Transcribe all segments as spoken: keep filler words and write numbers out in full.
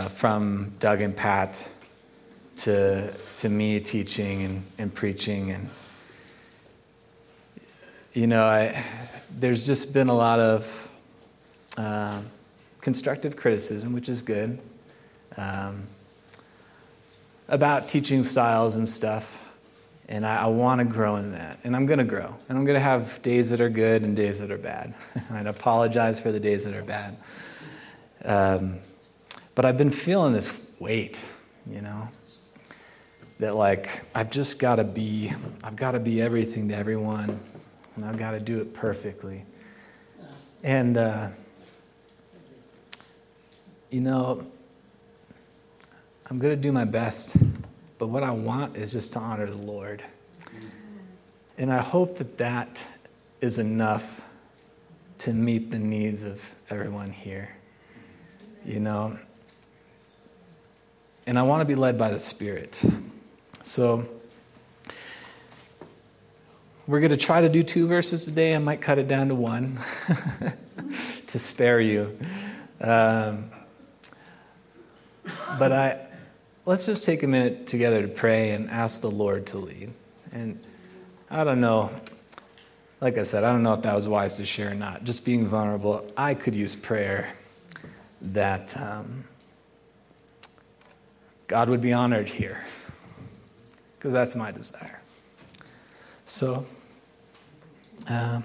from Doug and Pat to to me teaching and, and preaching. And, you know, I, there's just been a lot of uh, constructive criticism, which is good, um, about teaching styles and stuff. And I, I want to grow in that. And I'm going to grow. And I'm going to have days that are good and days that are bad. I apologize for the days that are bad. Um, but I've been feeling this weight, you know, that like, I've just got to be, I've got to be everything to everyone. And I've got to do it perfectly. And, uh, you know, I'm going to do my best. But what I want is just to honor the Lord. And I hope that that is enough to meet the needs of everyone here. You know? And I want to be led by the Spirit. So we're going to try to do two verses today. I might cut it down to one to spare you. Um, but I... Let's just take a minute together to pray and ask the Lord to lead. And I don't know, like I said, I don't know if that was wise to share or not. Just being vulnerable, I could use prayer that um, God would be honored here, because that's my desire. So, um,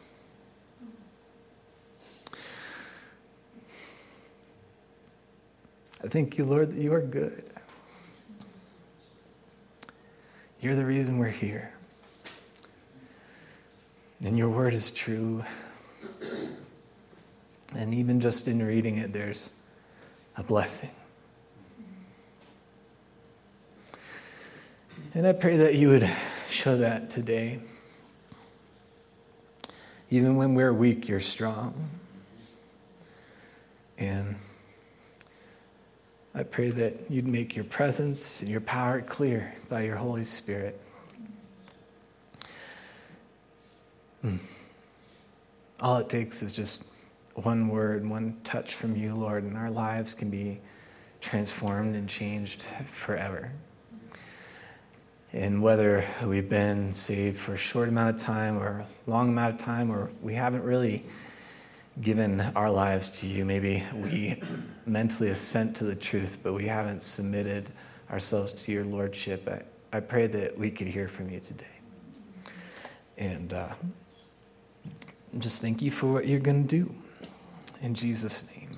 I thank you, Lord, that you are good. You're the reason we're here. And your word is true. And even just in reading it, there's a blessing. And I pray that you would show that today. Even when we're weak, you're strong. And I pray that you'd make your presence and your power clear by your Holy Spirit. Mm. All it takes is just one word, one touch from you, Lord, and our lives can be transformed and changed forever. And whether we've been saved for a short amount of time or a long amount of time, or we haven't really given our lives to you, maybe we mentally assent to the truth, but we haven't submitted ourselves to your lordship, I, I pray that we could hear from you today. And uh, just thank you for what you're going to do. In Jesus' name.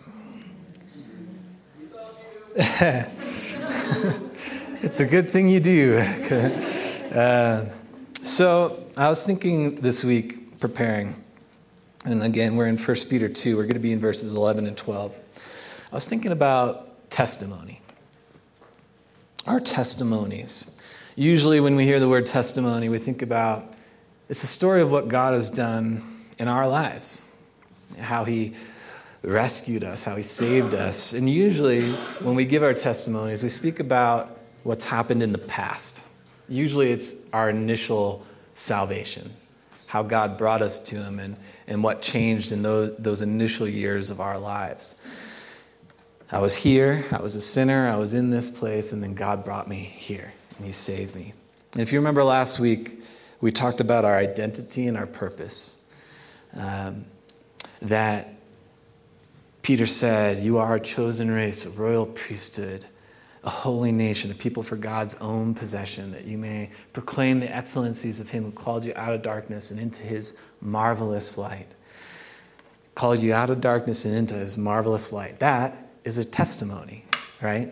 It's a good thing you do. uh, so I was thinking this week, preparing, and again, we're in First Peter two. We're going to be in verses eleven and twelve. I was thinking about testimony. Our testimonies. Usually when we hear the word testimony, we think about it's the story of what God has done in our lives. How he rescued us, how he saved us. And usually when we give our testimonies, we speak about what's happened in the past. Usually it's our initial salvation, how God brought us to him and, and what changed in those, those initial years of our lives. I was here, I was a sinner, I was in this place, and then God brought me here, and he saved me. And if you remember last week, we talked about our identity and our purpose. Um, that Peter said, you are a chosen race, a royal priesthood, a holy nation, a people for God's own possession, that you may proclaim the excellencies of him who called you out of darkness and into his marvelous light. Called you out of darkness and into his marvelous light. That is a testimony, right?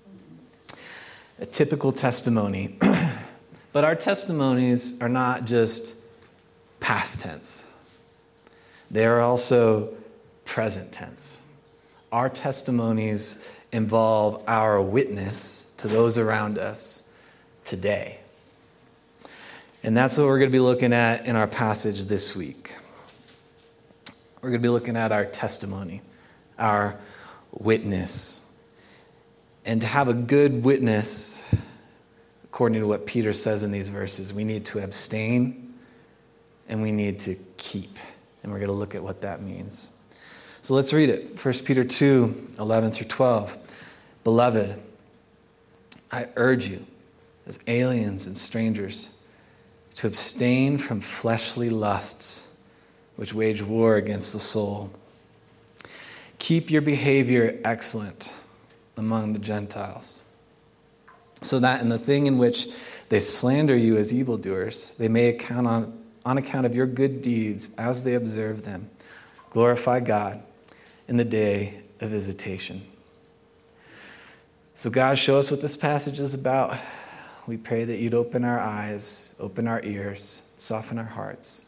A typical testimony. But our testimonies are not just past tense. They are also present tense. Our testimonies involve our witness to those around us today. And that's what we're going to be looking at in our passage this week. We're going to be looking at our testimony, our witness. And to have a good witness, according to what Peter says in these verses, we need to abstain and we need to keep. And we're going to look at what that means. So let's read it. First Peter two, eleven through twelve. Beloved, I urge you, as aliens and strangers, to abstain from fleshly lusts, which wage war against the soul. Keep your behavior excellent among the Gentiles, so that in the thing in which they slander you as evildoers, they may account on, on account of your good deeds as they observe them, glorify God in the day of visitation. So God, show us what this passage is about. We pray that you'd open our eyes, open our ears, soften our hearts.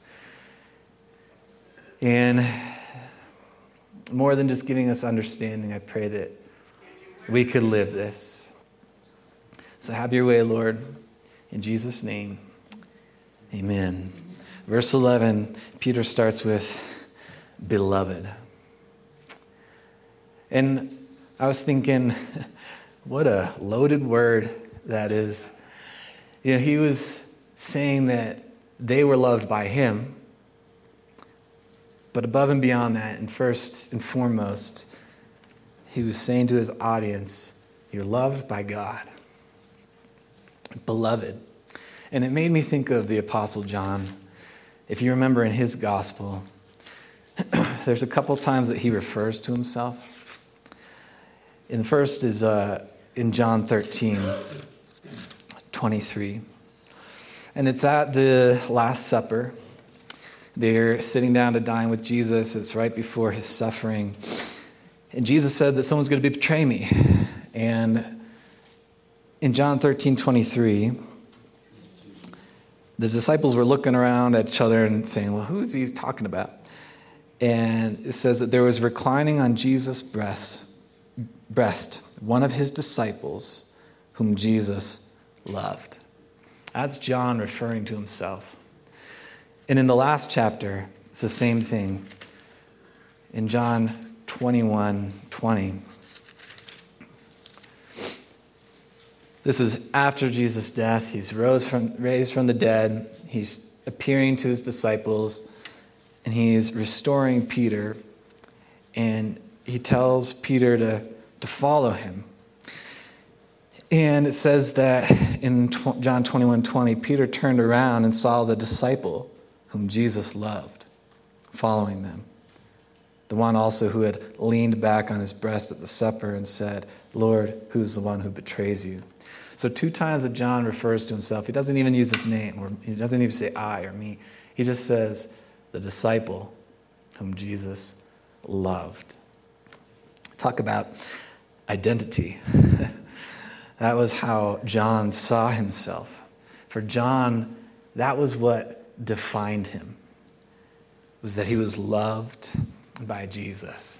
And more than just giving us understanding, I pray that we could live this. So have your way, Lord. In Jesus' name, amen. Verse eleven, Peter starts with, beloved. And I was thinking, what a loaded word that is. You know, he was saying that they were loved by him, but above and beyond that, and first and foremost, he was saying to his audience, you're loved by God. Beloved. And it made me think of the Apostle John. If you remember in his gospel, there's a couple times that he refers to himself. And the first is uh, in John thirteen, twenty-three. And it's at the Last Supper. They're sitting down to dine with Jesus. It's right before his suffering. And Jesus said that someone's going to betray me. And in John thirteen, twenty-three, the disciples were looking around at each other and saying, well, who is he talking about? And it says that there was reclining on Jesus' breast, breast one of his disciples whom Jesus loved. That's John referring to himself. And in the last chapter, it's the same thing. In John twenty-one, twenty. This is after Jesus' death. He's rose from, raised from the dead. He's appearing to his disciples, and he's restoring Peter. And he tells Peter to, to follow him. And it says that in John twenty-one, twenty, Peter turned around and saw the disciple whom Jesus loved following them. The one also who had leaned back on his breast at the supper and said, Lord, who's the one who betrays you? So two times that John refers to himself, he doesn't even use his name, or he doesn't even say I or me. He just says, the disciple whom Jesus loved. Talk about identity. That was how John saw himself. For John, that was what defined him, was that he was loved by Jesus.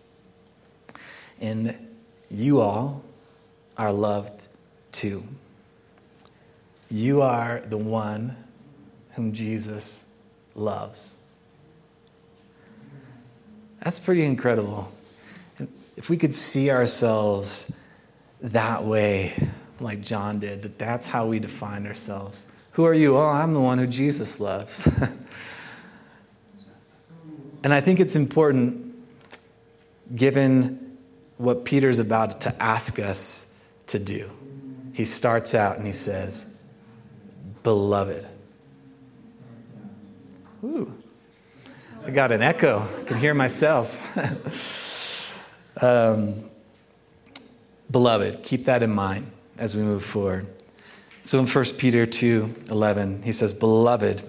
And you all are loved too. You are the one whom Jesus loves. That's pretty incredible. If we could see ourselves that way, like John did, that that's how we define ourselves. Who are you? Oh, I'm the one who Jesus loves. And I think it's important, given what Peter's about to ask us to do. He starts out and he says, beloved. Ooh, I got an echo. I can hear myself. um, beloved, keep that in mind as we move forward. So in First Peter two eleven, he says, beloved,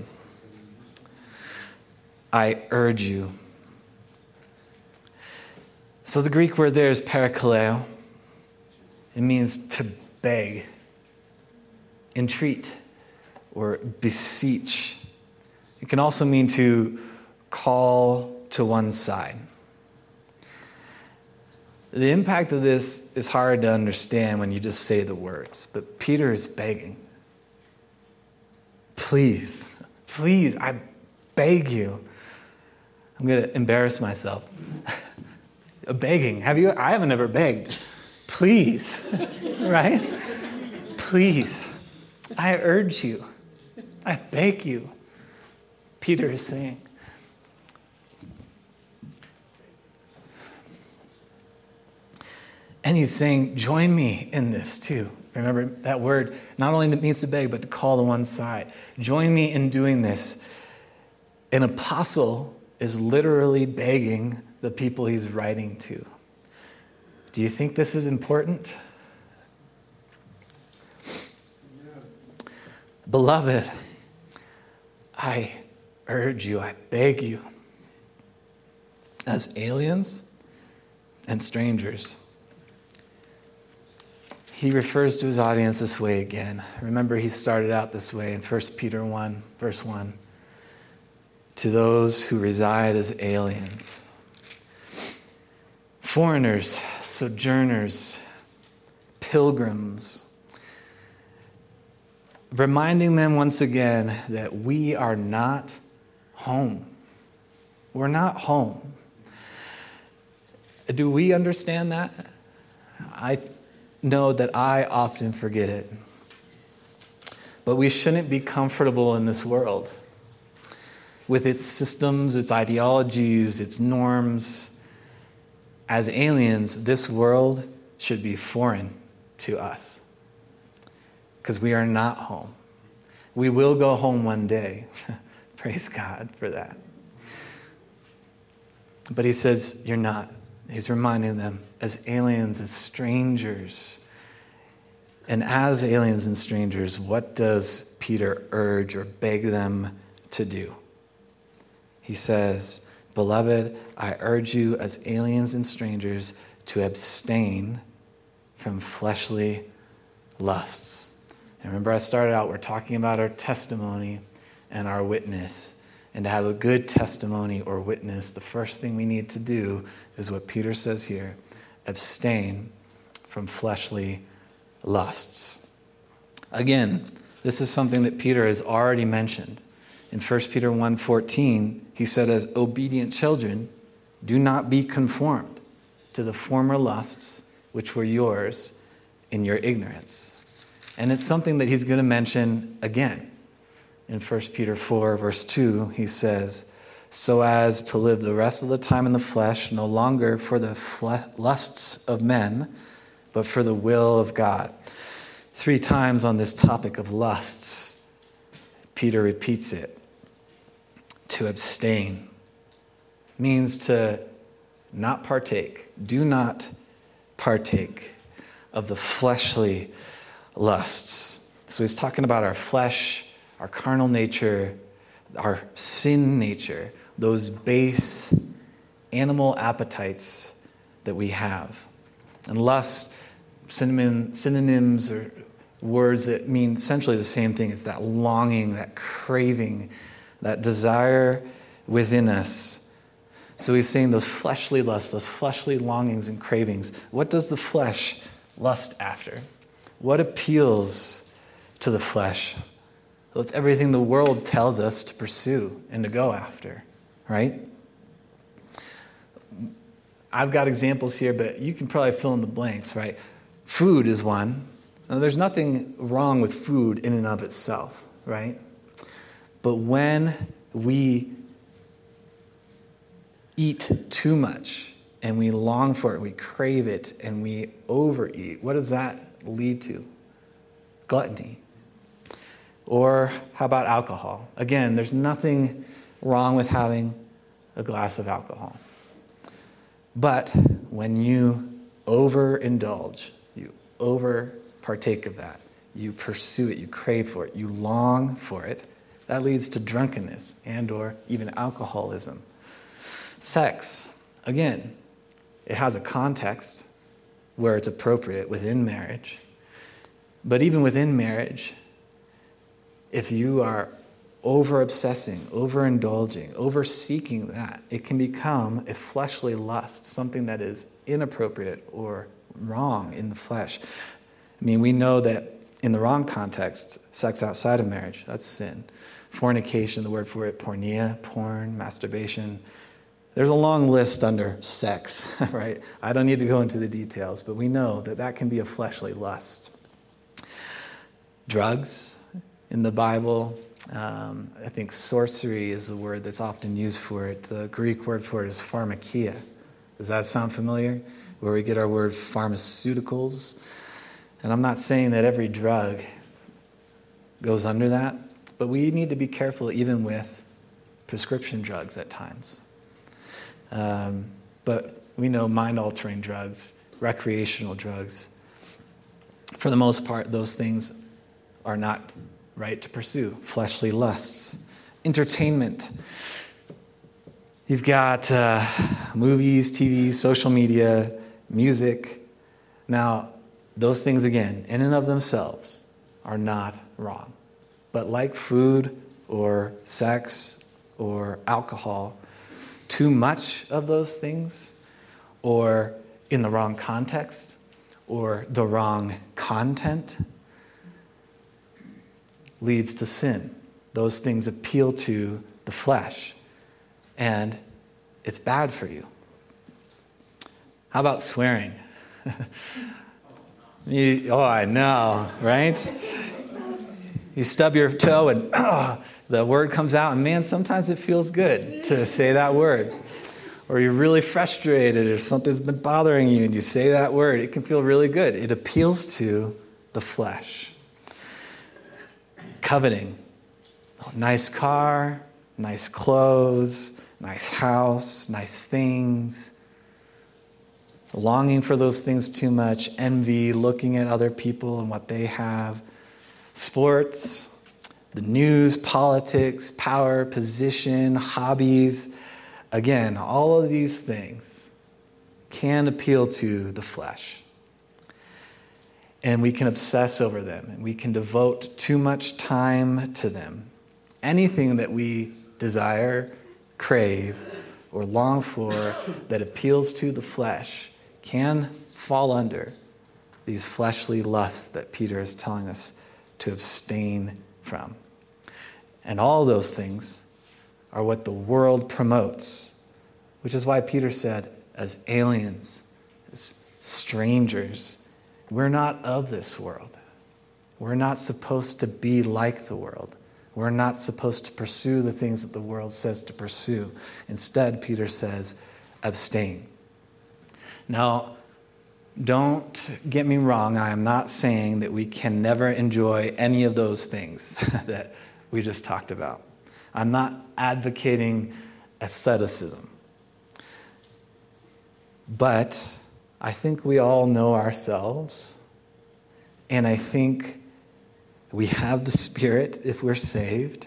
I urge you. So the Greek word there is parakaleo. It means to beg, entreat, or beseech. It can also mean to call to one side. The impact of this is hard to understand when you just say the words, but Peter is begging. Please, please, I beg you. I'm going to embarrass myself. Begging. Have you? I haven't ever begged. Please, right? Please, I urge you. I beg you. Peter is saying. And he's saying, join me in this too. Remember that word not only means to beg, but to call to one side. Join me in doing this. An apostle is literally begging the people he's writing to. Do you think this is important? Yeah. Beloved, I urge you, I beg you, as aliens and strangers. He refers to his audience this way again. Remember, he started out this way in First Peter one, verse one. To those who reside as aliens, foreigners, sojourners, pilgrims, reminding them once again that we are not home. We're not home. Do we understand that? I know that I often forget it. But we shouldn't be comfortable in this world with its systems, its ideologies, its norms. As aliens, this world should be foreign to us because we are not home. We will go home one day. Praise God for that. But he says, you're not. He's reminding them as aliens, as strangers. And as aliens and strangers, what does Peter urge or beg them to do? He says, beloved, I urge you as aliens and strangers to abstain from fleshly lusts. And remember, I started out, we're talking about our testimony and our witness. And to have a good testimony or witness, the first thing we need to do is what Peter says here, abstain from fleshly lusts. Again, this is something that Peter has already mentioned. In First Peter one fourteen, he said, as obedient children, do not be conformed to the former lusts which were yours in your ignorance. And it's something that he's going to mention again. In First Peter four, verse two, he says, so as to live the rest of the time in the flesh, no longer for the fle- lusts of men, but for the will of God. Three times on this topic of lusts, Peter repeats it. To abstain means to not partake. Do not partake of the fleshly lusts. So he's talking about our flesh, our carnal nature, our sin nature, those base animal appetites that we have. And lust, synonym, synonyms or words that mean essentially the same thing. It's that longing, that craving, that desire within us. So he's saying those fleshly lusts, those fleshly longings and cravings. What does the flesh lust after? What appeals to the flesh? Well, it's everything the world tells us to pursue and to go after, right? I've got examples here, but you can probably fill in the blanks, right? Food is one. Now, there's nothing wrong with food in and of itself, right? But when we eat too much and we long for it, we crave it, and we overeat, what does that lead to? Gluttony. Or how about alcohol? Again, there's nothing wrong with having a glass of alcohol. But when you overindulge, you over partake of that, you pursue it, you crave for it, you long for it, that leads to drunkenness and or even alcoholism. Sex, again, it has a context where it's appropriate within marriage. But even within marriage, if you are over-obsessing, overindulging, over-seeking that, it can become a fleshly lust, something that is inappropriate or wrong in the flesh. I mean, we know that in the wrong context, sex outside of marriage, that's sin. Fornication, the word for it, porneia, porn, masturbation. There's a long list under sex, right? I don't need to go into the details, but we know that that can be a fleshly lust. Drugs in the Bible, um, I think sorcery is the word that's often used for it. The Greek word for it is pharmakia. Does that sound familiar? where we get our word pharmaceuticals. And I'm not saying that every drug goes under that, but we need to be careful even with prescription drugs at times. Um, but we know mind-altering drugs, recreational drugs, for the most part, those things are not right to pursue. Fleshly lusts, entertainment. You've got uh, movies, T V, social media, music. Now, those things, again, in and of themselves, are not wrong. But like food or sex or alcohol, too much of those things, or in the wrong context, or the wrong content, leads to sin. Those things appeal to the flesh, and it's bad for you. How about swearing? you, oh, I know, right? You stub your toe and oh, the word comes out, and man, sometimes it feels good to say that word. Or you're really frustrated or something's been bothering you and you say that word. It can feel really good. It appeals to the flesh. Coveting. Oh, nice car, nice clothes, nice house, nice things. Longing for those things too much. Envy, looking at other people and what they have. Sports, the news, politics, power, position, hobbies. Again, all of these things can appeal to the flesh. And we can obsess over them, and we can devote too much time to them. Anything that we desire, crave, or long for that appeals to the flesh can fall under these fleshly lusts that Peter is telling us to abstain from. And all those things are what the world promotes, which is why Peter said, as aliens, as strangers, we're not of this world. We're not supposed to be like the world. We're not supposed to pursue the things that the world says to pursue. Instead, Peter says, abstain. Now, don't get me wrong. I am not saying that we can never enjoy any of those things that we just talked about. I'm not advocating asceticism. But I think we all know ourselves, and I think we have the Spirit if we're saved.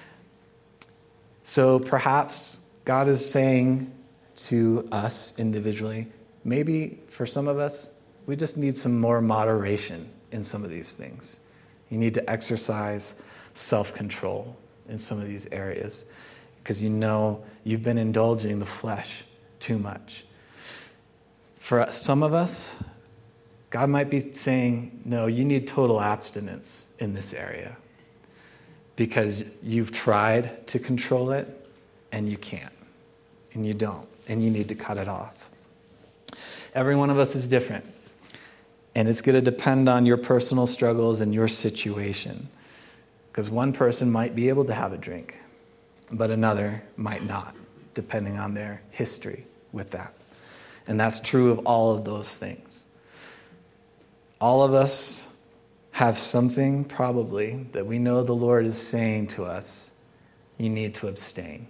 So perhaps God is saying to us individually, maybe for some of us, we just need some more moderation in some of these things. You need to exercise self-control in some of these areas because you know you've been indulging the flesh too much. For some of us, God might be saying, no, you need total abstinence in this area because you've tried to control it and you can't, and you don't, and you need to cut it off. Every one of us is different, and it's going to depend on your personal struggles and your situation. Because one person might be able to have a drink, but another might not, depending on their history with that. And that's true of all of those things. All of us have something, probably, that we know the Lord is saying to us, you need to abstain.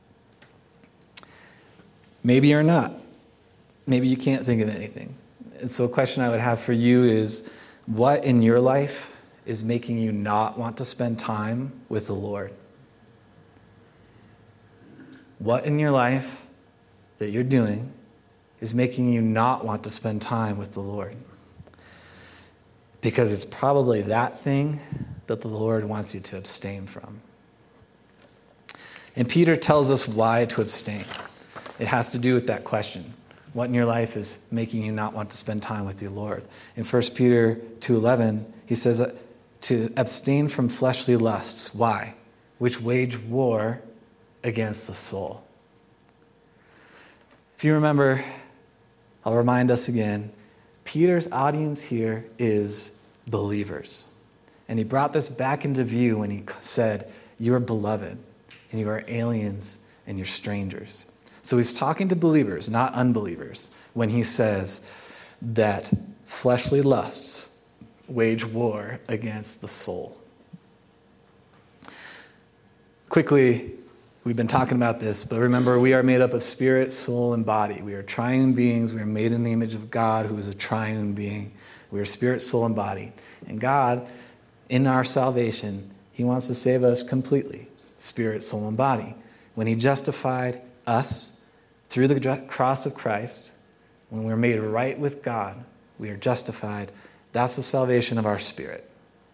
Maybe you're not. Maybe you can't think of anything. And so a question I would have for you is, what in your life is making you not want to spend time with the Lord? What in your life that you're doing is making you not want to spend time with the Lord? Because it's probably that thing that the Lord wants you to abstain from. And Peter tells us why to abstain. It has to do with that question. What in your life is making you not want to spend time with your Lord? In First Peter two eleven, he says to abstain from fleshly lusts. Why? Which wage war against the soul. If you remember, I'll remind us again, Peter's audience here is believers. And he brought this back into view when he said, you are beloved, and you are aliens, and you're strangers. So he's talking to believers, not unbelievers, when he says that fleshly lusts wage war against the soul. Quickly, we've been talking about this, but remember, we are made up of spirit, soul, and body. We are triune beings. We are made in the image of God, who is a triune being. We are spirit, soul, and body. And God, in our salvation, he wants to save us completely, spirit, soul, and body. When he justified us through the cross of Christ, when we're made right with God, we are justified. That's the salvation of our spirit.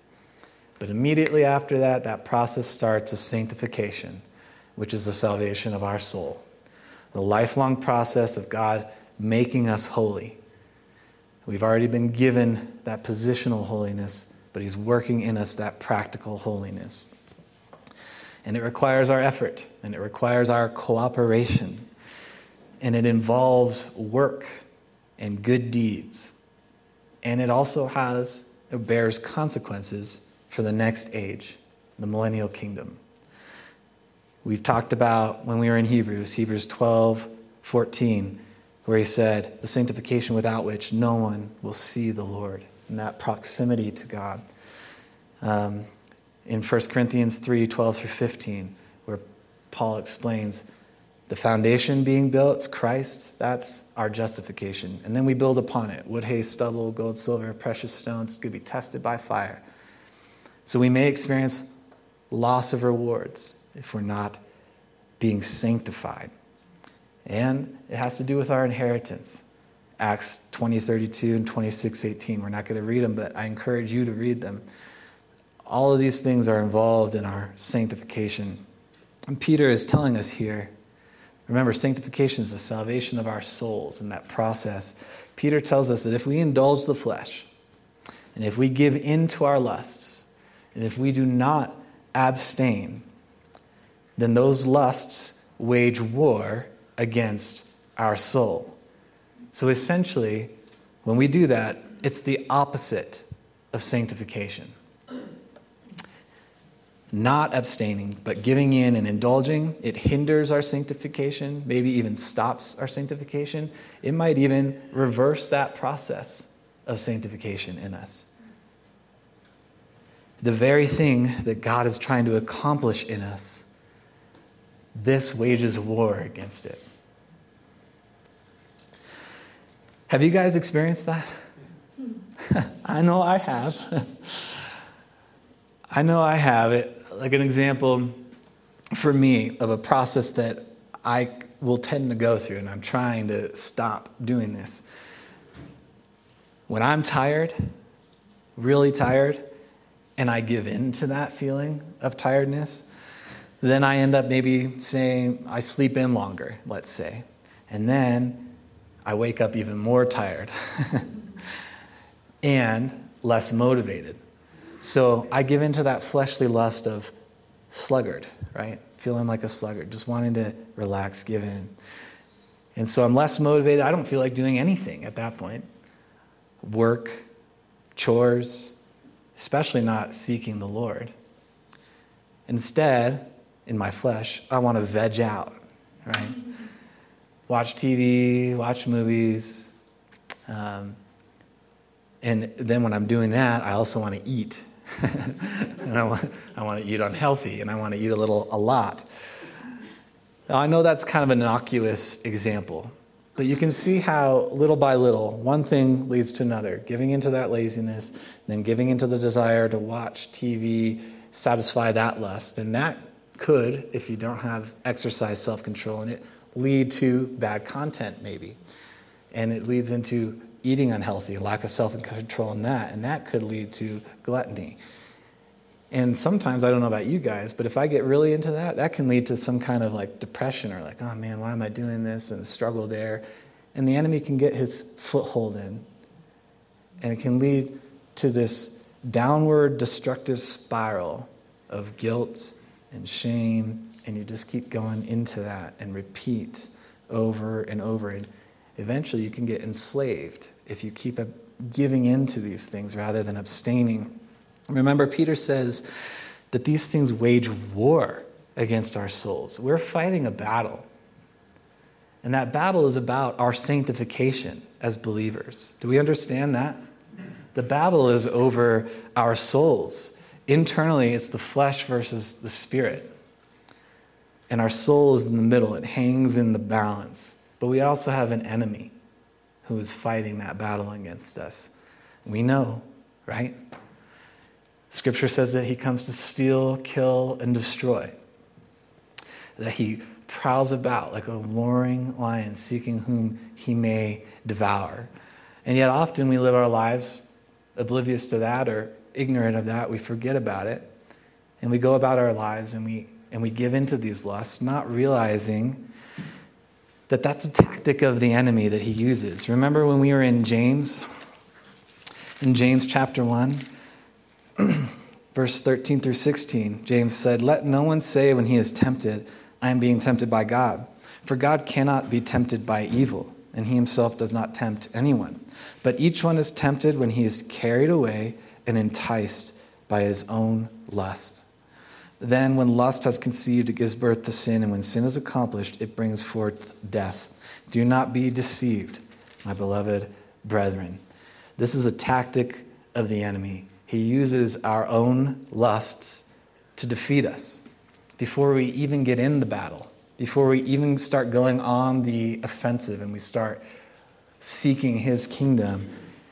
But immediately after that, that process starts of sanctification, which is the salvation of our soul. The lifelong process of God making us holy. We've already been given that positional holiness, but he's working in us that practical holiness. And it requires our effort, and it requires our cooperation, and it involves work and good deeds. And it also has, it bears consequences for the next age, the millennial kingdom. We've talked about when we were in Hebrews, Hebrews twelve, fourteen, where he said, the sanctification without which no one will see the Lord, and that proximity to God. Um, in First Corinthians three, twelve through fifteen, where Paul explains the foundation being built, it's Christ, that's our justification. And then we build upon it, wood, hay, stubble, gold, silver, precious stones, it's going to be tested by fire. So we may experience loss of rewards if we're not being sanctified. And it has to do with our inheritance. Acts twenty, thirty-two and twenty-six, eighteen. We're not going to read them, but I encourage you to read them. All of these things are involved in our sanctification. And Peter is telling us here, remember, sanctification is the salvation of our souls in that process. Peter tells us that if we indulge the flesh, and if we give in to our lusts, and if we do not abstain, then those lusts wage war against our soul. So essentially, when we do that, it's the opposite of sanctification. Not abstaining, but giving in and indulging, it hinders our sanctification, maybe even stops our sanctification. It might even reverse that process of sanctification in us. The very thing that God is trying to accomplish in us, this wages war against it. Have you guys experienced that? I know I have. I know I have it. Like an example for me of a process that I will tend to go through, and I'm trying to stop doing this. When I'm tired, really tired, and I give in to that feeling of tiredness, then I end up maybe saying I sleep in longer, let's say. And then I wake up even more tired and less motivated. So I give into that fleshly lust of sluggard, right? Feeling like a sluggard, just wanting to relax, give in. And so I'm less motivated. I don't feel like doing anything at that point. Work, chores, especially not seeking the Lord. Instead, in my flesh, I want to veg out, right? Watch T V, watch movies. Um, and then when I'm doing that, I also want to eat. and I want, I want to eat unhealthy, and I want to eat a little, a lot. Now, I know that's kind of an innocuous example, but you can see how little by little, one thing leads to another. Giving into that laziness, then giving into the desire to watch T V, satisfy that lust. And that could, if you don't have exercise self-control in it, lead to bad content maybe. And it leads into eating unhealthy, lack of self-control in that, and that could lead to gluttony. And sometimes, I don't know about you guys, but if I get really into that, that can lead to some kind of like depression or like, oh man, why am I doing this? And the struggle there. And the enemy can get his foothold in. And it can lead to this downward destructive spiral of guilt and shame, and you just keep going into that and repeat over and over. And eventually you can get enslaved if you keep giving in to these things rather than abstaining. Remember, Peter says that these things wage war against our souls. We're fighting a battle. And that battle is about our sanctification as believers. Do we understand that? The battle is over our souls. Internally, it's the flesh versus the spirit. And our soul is in the middle. It hangs in the balance. But we also have an enemy who is fighting that battle against us. We know, right? Scripture says that he comes to steal, kill, and destroy. That he prowls about like a roaring lion, seeking whom he may devour. And yet often we live our lives oblivious to that or ignorant of that. We forget about it. And we go about our lives and we and we give into these lusts, not realizing that that's a tactic of the enemy that he uses. Remember when we were in James? In James chapter one, verse thirteen through sixteen, James said, "Let no one say when he is tempted, I am being tempted by God. For God cannot be tempted by evil, and he himself does not tempt anyone. But each one is tempted when he is carried away and enticed by his own lust. Then when lust has conceived, it gives birth to sin, and when sin is accomplished, it brings forth death. Do not be deceived, my beloved brethren." This is a tactic of the enemy. He uses our own lusts to defeat us. Before we even get in the battle, before we even start going on the offensive and we start seeking his kingdom.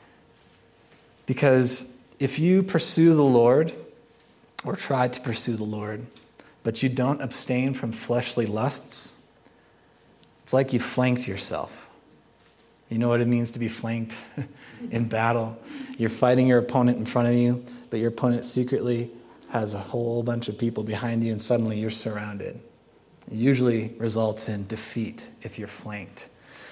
Because if you pursue the Lord, or try to pursue the Lord, but you don't abstain from fleshly lusts, it's like you flanked yourself. You know what it means to be flanked in battle? You're fighting your opponent in front of you, but your opponent secretly has a whole bunch of people behind you, and suddenly you're surrounded. It usually results in defeat if you're flanked.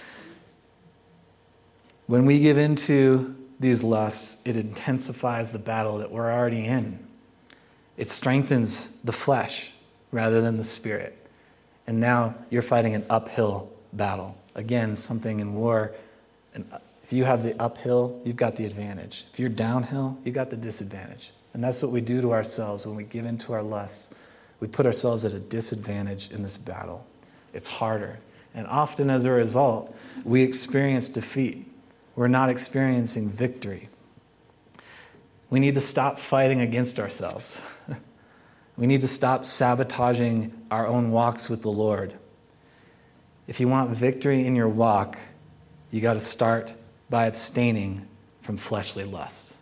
When we give into these lusts, it intensifies the battle that we're already in. It strengthens the flesh rather than the spirit. And now you're fighting an uphill battle. Again, something in war. And if you have the uphill, you've got the advantage. If you're downhill, you've got the disadvantage. And that's what we do to ourselves when we give into our lusts. We put ourselves at a disadvantage in this battle. It's harder. And often as a result, we experience defeat. We're not experiencing victory. We need to stop fighting against ourselves. We need to stop sabotaging our own walks with the Lord. If you want victory in your walk, you got to start by abstaining from fleshly lusts.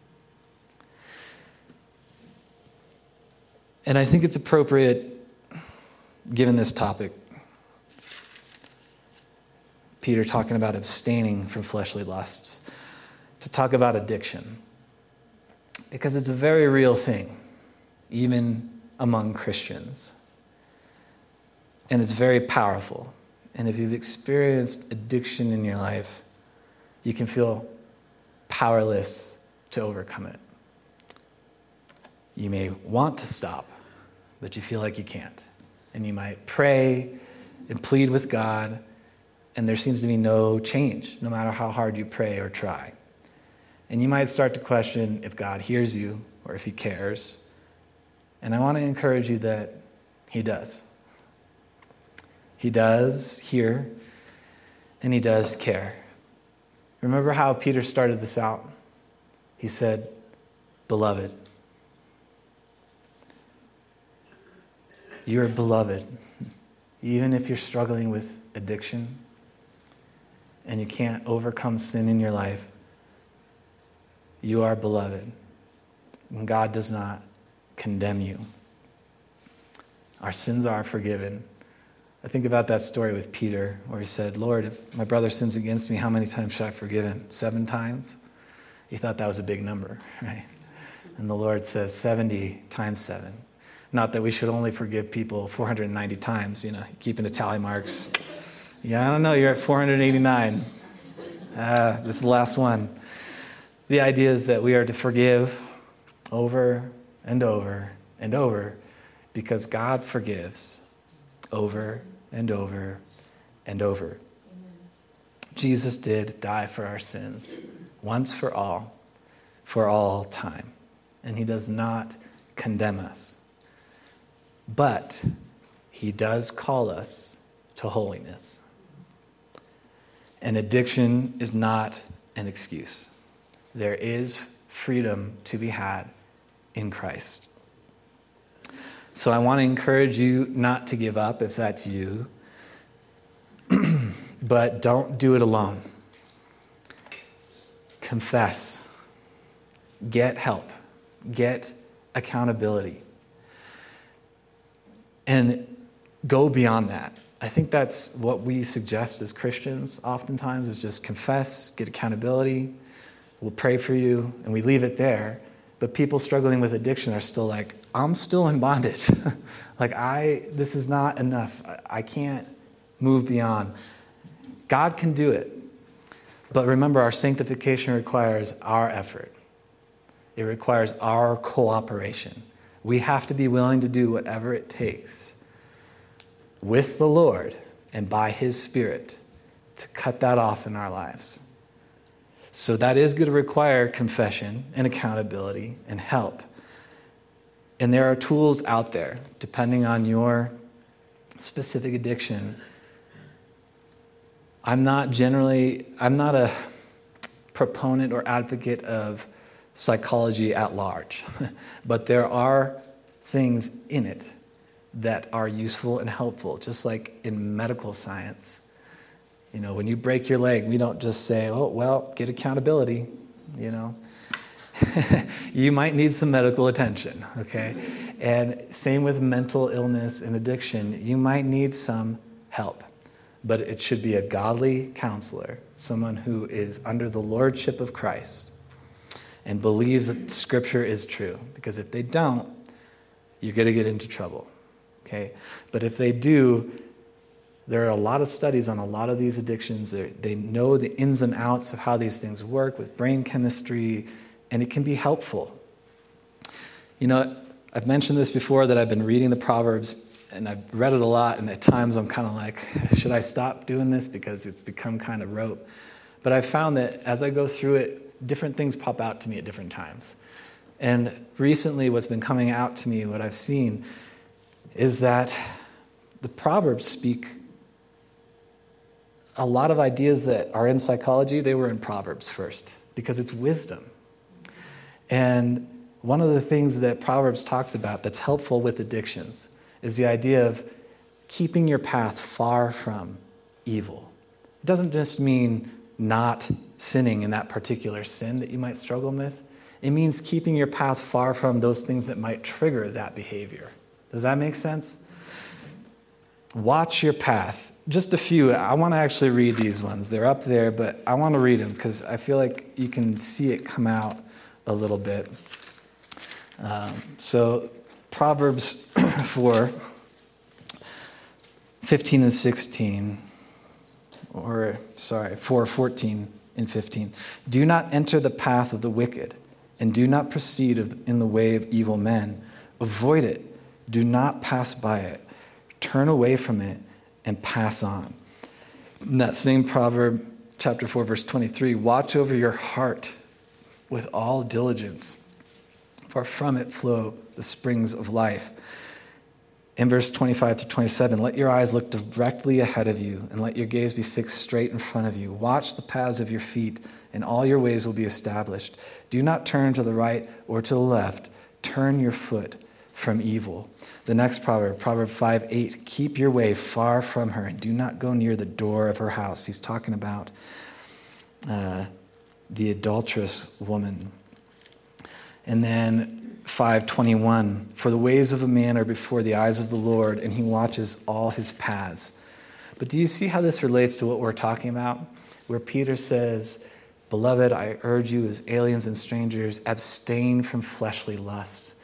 And I think it's appropriate, given this topic, Peter talking about abstaining from fleshly lusts, to talk about addiction. Because it's a very real thing, even among Christians. And it's very powerful. And if you've experienced addiction in your life, you can feel powerless to overcome it. You may want to stop, but you feel like you can't. And you might pray and plead with God, and there seems to be no change, no matter how hard you pray or try. And you might start to question if God hears you or if he cares. And I want to encourage you that he does. He does hear, and he does care. Remember how Peter started this out? He said, "Beloved." You're beloved. Even if you're struggling with addiction and you can't overcome sin in your life, you are beloved. And God does not condemn you. Our sins are forgiven. I think about that story with Peter where he said, "Lord, if my brother sins against me, how many times should I forgive him? Seven times?" He thought that was a big number, right? And the Lord says seventy times seven. Not that we should only forgive people four hundred ninety times, you know, keeping the tally marks. Yeah, I don't know, you're at four hundred eighty-nine. Uh, this is the last one. The idea is that we are to forgive over and over and over because God forgives over and over and over. Amen. Jesus did die for our sins once for all, for all time. And he does not condemn us. But he does call us to holiness. And addiction is not an excuse. There is freedom to be had in Christ. So I want to encourage you not to give up if that's you, but don't do it alone. Confess. Get help. Get accountability. And go beyond that. I think that's what we suggest as Christians oftentimes, is just confess, get accountability, we'll pray for you, and we leave it there. But people struggling with addiction are still like, I'm still in bondage. like, I, this is not enough. I, I can't move beyond. God can do it. But remember, our sanctification requires our effort. It requires our cooperation. We have to be willing to do whatever it takes with the Lord and by His Spirit to cut that off in our lives. So that is going to require confession and accountability and help. And there are tools out there, depending on your specific addiction. I'm not generally, I'm not a proponent or advocate of psychology at large, but there are things in it that are useful and helpful, just like in medical science. You know, when you break your leg, we don't just say, oh, well, get accountability, you know. You might need some medical attention, okay? And same with mental illness and addiction. You might need some help, but it should be a godly counselor, someone who is under the lordship of Christ and believes that Scripture is true. Because if they don't, you're going to get into trouble, okay? But if they do, there are a lot of studies on a lot of these addictions. They're, they know the ins and outs of how these things work with brain chemistry, and it can be helpful. You know, I've mentioned this before, that I've been reading the Proverbs, and I've read it a lot, and at times I'm kind of like, should I stop doing this? Because it's become kind of rote. But I've found that as I go through it, different things pop out to me at different times. And recently what's been coming out to me, what I've seen, is that the Proverbs speak a lot of ideas that are in psychology. They were in Proverbs first, because it's wisdom. And one of the things that Proverbs talks about that's helpful with addictions is the idea of keeping your path far from evil. It doesn't just mean not sinning in that particular sin that you might struggle with. It means keeping your path far from those things that might trigger that behavior. Does that make sense? Watch your path. Just a few. I want to actually read these ones. They're up there, but I want to read them because I feel like you can see it come out a little bit. Um, so Proverbs four, fifteen and sixteen, or sorry, four, fourteen and fifteen. Do not enter the path of the wicked, and do not proceed in the way of evil men. Avoid it. Do not pass by it. Turn away from it and pass on. In that same proverb, chapter four, verse twenty-three, watch over your heart with all diligence, for from it flow the springs of life. In verse twenty-five to twenty-seven, let your eyes look directly ahead of you, and let your gaze be fixed straight in front of you. Watch the paths of your feet, and all your ways will be established. Do not turn to the right or to the left. Turn your foot from evil. The next proverb, Proverb five eight, keep your way far from her, and do not go near the door of her house. He's talking about uh, the adulterous woman. And then five twenty-one, for the ways of a man are before the eyes of the Lord, and he watches all his paths. But do you see how this relates to what we're talking about? Where Peter says, beloved, I urge you as aliens and strangers, abstain from fleshly lusts.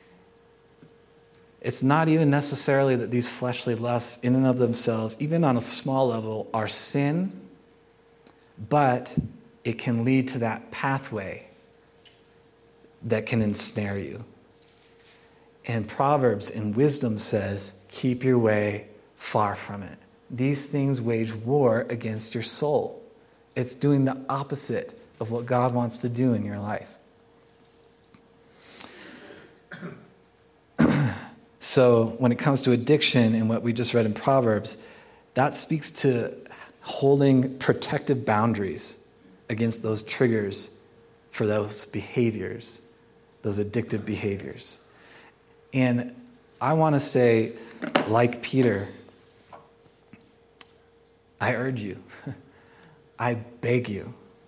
It's not even necessarily that these fleshly lusts in and of themselves, even on a small level, are sin, but it can lead to that pathway that can ensnare you. And Proverbs and wisdom says, keep your way far from it. These things wage war against your soul. It's doing the opposite of what God wants to do in your life. So when it comes to addiction and what we just read in Proverbs, that speaks to holding protective boundaries against those triggers for those behaviors, those addictive behaviors. And I want to say, like Peter, I urge you, I beg you,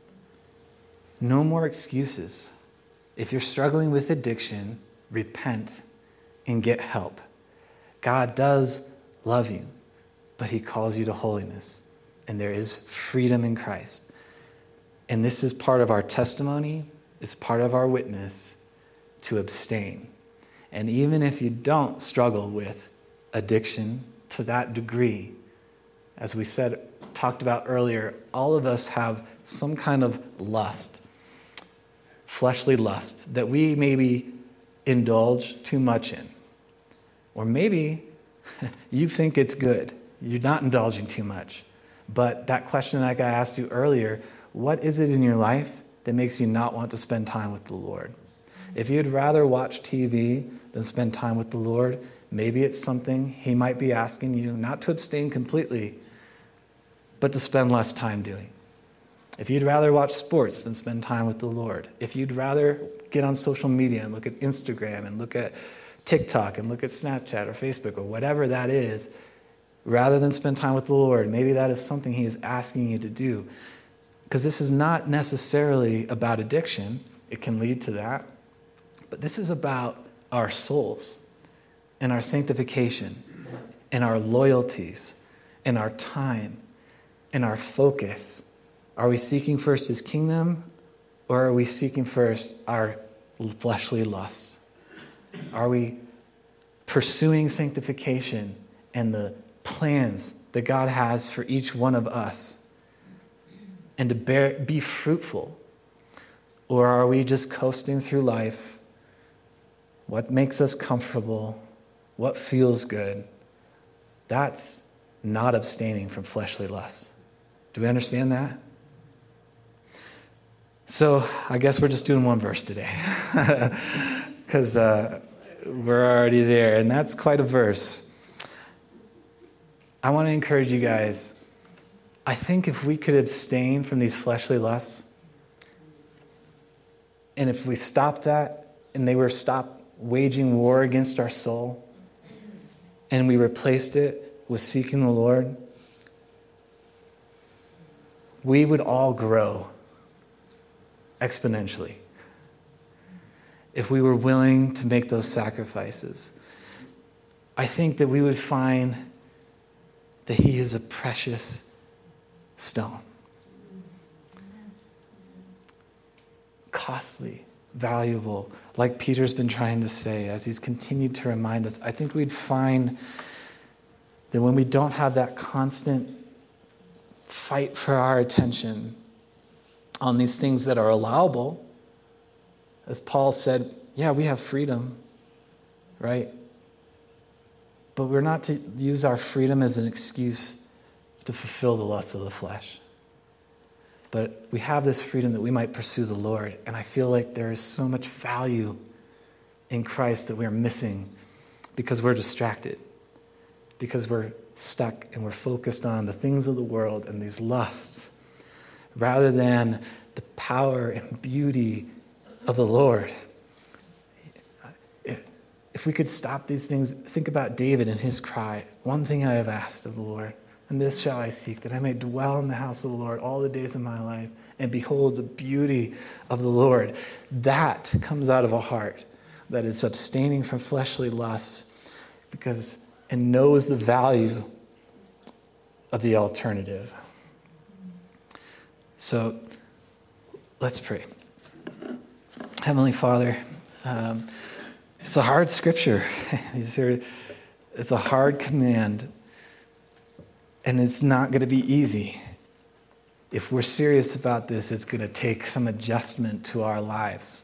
no more excuses. If you're struggling with addiction, repent and get help. God does love you, but he calls you to holiness. And there is freedom in Christ. And this is part of our testimony, it's part of our witness to abstain. And even if you don't struggle with addiction to that degree, as we said, talked about earlier, all of us have some kind of lust, fleshly lust, that we maybe indulge too much in. Or maybe you think it's good. You're not indulging too much. But that question like I asked you earlier, what is it in your life that makes you not want to spend time with the Lord? If you'd rather watch T V than spend time with the Lord, maybe it's something he might be asking you not to abstain completely, but to spend less time doing. If you'd rather watch sports than spend time with the Lord, if you'd rather get on social media and look at Instagram and look at TikTok and look at Snapchat or Facebook or whatever that is, rather than spend time with the Lord, maybe that is something he is asking you to do. Because this is not necessarily about addiction. It can lead to that. But this is about our souls and our sanctification and our loyalties and our time and our focus. Are we seeking first his kingdom, or are we seeking first our fleshly lusts? Are we pursuing sanctification and the plans that God has for each one of us and to bear, be fruitful? Or are we just coasting through life? What makes us comfortable? What feels good? That's not abstaining from fleshly lusts. Do we understand that? So I guess we're just doing one verse today because uh, we're already there, and that's quite a verse. I want to encourage you guys. I think if we could abstain from these fleshly lusts, and if we stopped that, and they were stopped waging war against our soul, and we replaced it with seeking the Lord, we would all grow exponentially if we were willing to make those sacrifices. I think that we would find that he is a precious stone. Costly, valuable, like Peter's been trying to say as he's continued to remind us. I think we'd find that when we don't have that constant fight for our attention on these things that are allowable, as Paul said, yeah, we have freedom, right? But we're not to use our freedom as an excuse to fulfill the lusts of the flesh. But we have this freedom that we might pursue the Lord. And I feel like there is so much value in Christ that we're missing because we're distracted, because we're stuck and we're focused on the things of the world and these lusts, rather than the power and beauty of the Lord. If we could stop these things, think about David and his cry. One thing I have asked of the Lord, and this shall I seek, that I may dwell in the house of the Lord all the days of my life and behold the beauty of the Lord. That comes out of a heart that is abstaining from fleshly lusts because and knows the value of the alternative. So let's pray. Heavenly Father, um, it's a hard scripture. It's a hard command. And it's not going to be easy. If we're serious about this, it's going to take some adjustment to our lives.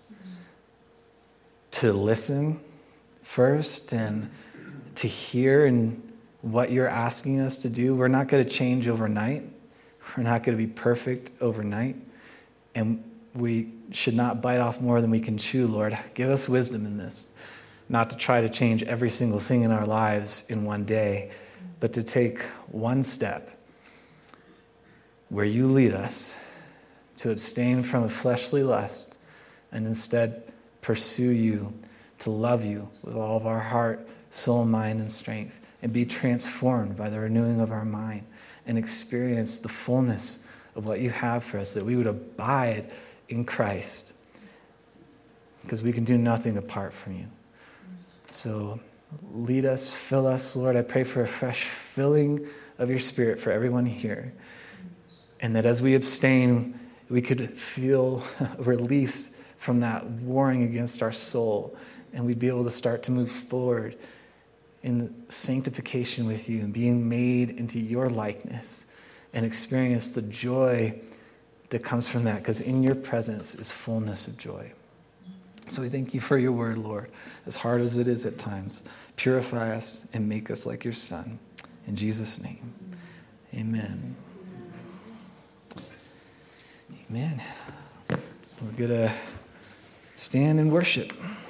To listen first and to hear and what you're asking us to do. We're not going to change overnight. We're not going to be perfect overnight. And we should not bite off more than we can chew, Lord. Give us wisdom in this. Not to try to change every single thing in our lives in one day, but to take one step where you lead us, to abstain from a fleshly lust and instead pursue you, to love you with all of our heart, soul, mind, and strength, and be transformed by the renewing of our mind and experience the fullness of what you have for us, that we would abide in Christ, because we can do nothing apart from you. So lead us, fill us, Lord. I pray for a fresh filling of your Spirit for everyone here, and that as we abstain, we could feel release from that warring against our soul, and we'd be able to start to move forward in sanctification with you and being made into your likeness and experience the joy that comes from that, because in your presence is fullness of joy. So we thank you for your word, Lord, as hard as it is at times. Purify us and make us like your Son. In Jesus' name, amen. Amen. We're going to stand and worship.